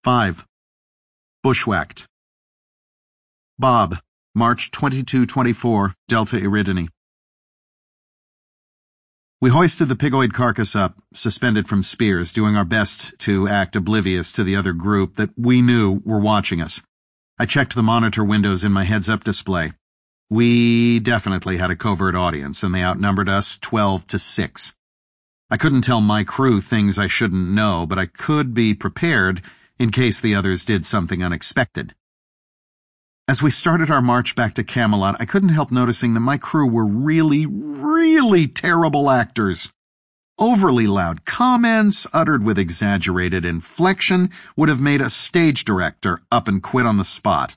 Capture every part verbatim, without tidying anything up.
five. Bushwhacked. Bob, March twenty-second twenty-four, Delta Iridini. We hoisted the pigoid carcass up, suspended from spears, doing our best to act oblivious to the other group that we knew were watching us. I checked the monitor windows in my heads-up display. We definitely had a covert audience, and they outnumbered us twelve to six. I couldn't tell my crew things I shouldn't know, but I could be prepared in case the others did something unexpected. As we started our march back to Camelot, I couldn't help noticing that my crew were really, really terrible actors. Overly loud comments, uttered with exaggerated inflection, would have made a stage director up and quit on the spot.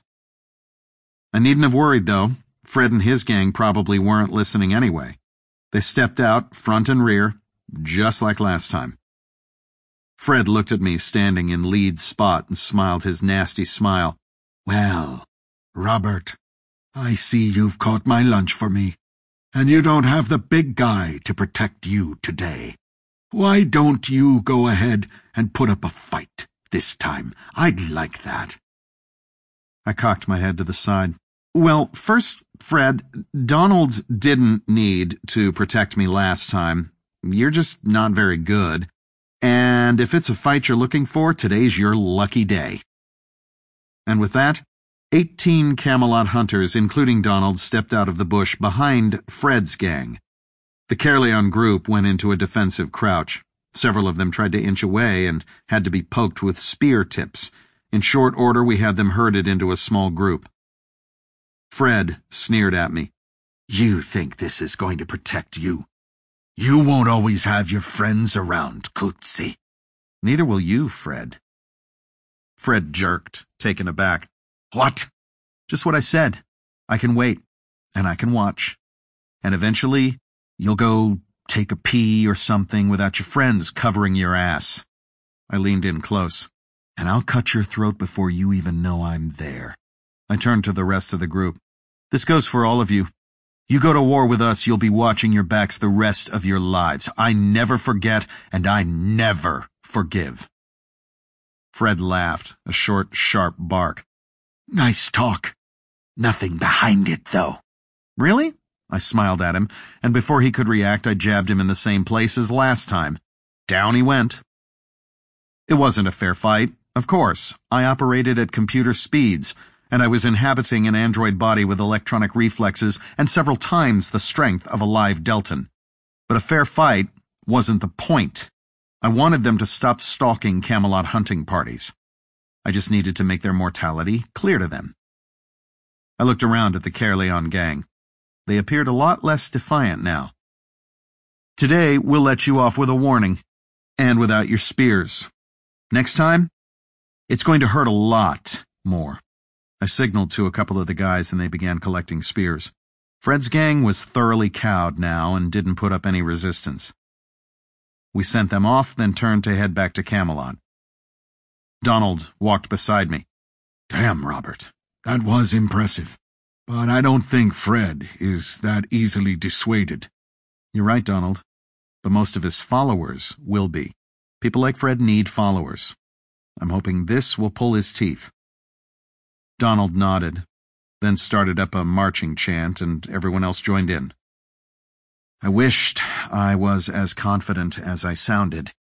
I needn't have worried, though. Fred and his gang probably weren't listening anyway. They stepped out, front and rear, just like last time. Fred looked at me standing in lead spot and smiled his nasty smile. Well, Robert, I see you've caught my lunch for me, and you don't have the big guy to protect you today. Why don't you go ahead and put up a fight this time? I'd like that. I cocked my head to the side. Well, first, Fred, Donald didn't need to protect me last time. You're just not very good. And if it's a fight you're looking for, today's your lucky day. And with that, eighteen Camelot hunters, including Donald, stepped out of the bush behind Fred's gang. The Caerleon group went into a defensive crouch. Several of them tried to inch away and had to be poked with spear tips. In short order, we had them herded into a small group. Fred sneered at me. You think this is going to protect you? You won't always have your friends around, Coetzee. Neither will you, Fred. Fred jerked, taken aback. What? Just what I said. I can wait, and I can watch. And eventually, you'll go take a pee or something without your friends covering your ass. I leaned in close. And I'll cut your throat before you even know I'm there. I turned to the rest of the group. This goes for all of you. You go to war with us, you'll be watching your backs the rest of your lives. I never forget, and I never forgive. Fred laughed, a short, sharp bark. Nice talk. Nothing behind it, though. Really? I smiled at him, and before he could react, I jabbed him in the same place as last time. Down he went. It wasn't a fair fight. Of course, I operated at computer speeds, and I was inhabiting an android body with electronic reflexes and several times the strength of a live Deltan. But a fair fight wasn't the point. I wanted them to stop stalking Camelot hunting parties. I just needed to make their mortality clear to them. I looked around at the Caerleon gang. They appeared a lot less defiant now. Today, we'll let you off with a warning, and without your spears. Next time, it's going to hurt a lot more. I signaled to a couple of the guys and they began collecting spears. Fred's gang was thoroughly cowed now and didn't put up any resistance. We sent them off, then turned to head back to Camelot. Donald walked beside me. Damn, Robert, that was impressive. But I don't think Fred is that easily dissuaded. You're right, Donald. But most of his followers will be. People like Fred need followers. I'm hoping this will pull his teeth. Donald nodded, then started up a marching chant, and everyone else joined in. I wished I was as confident as I sounded.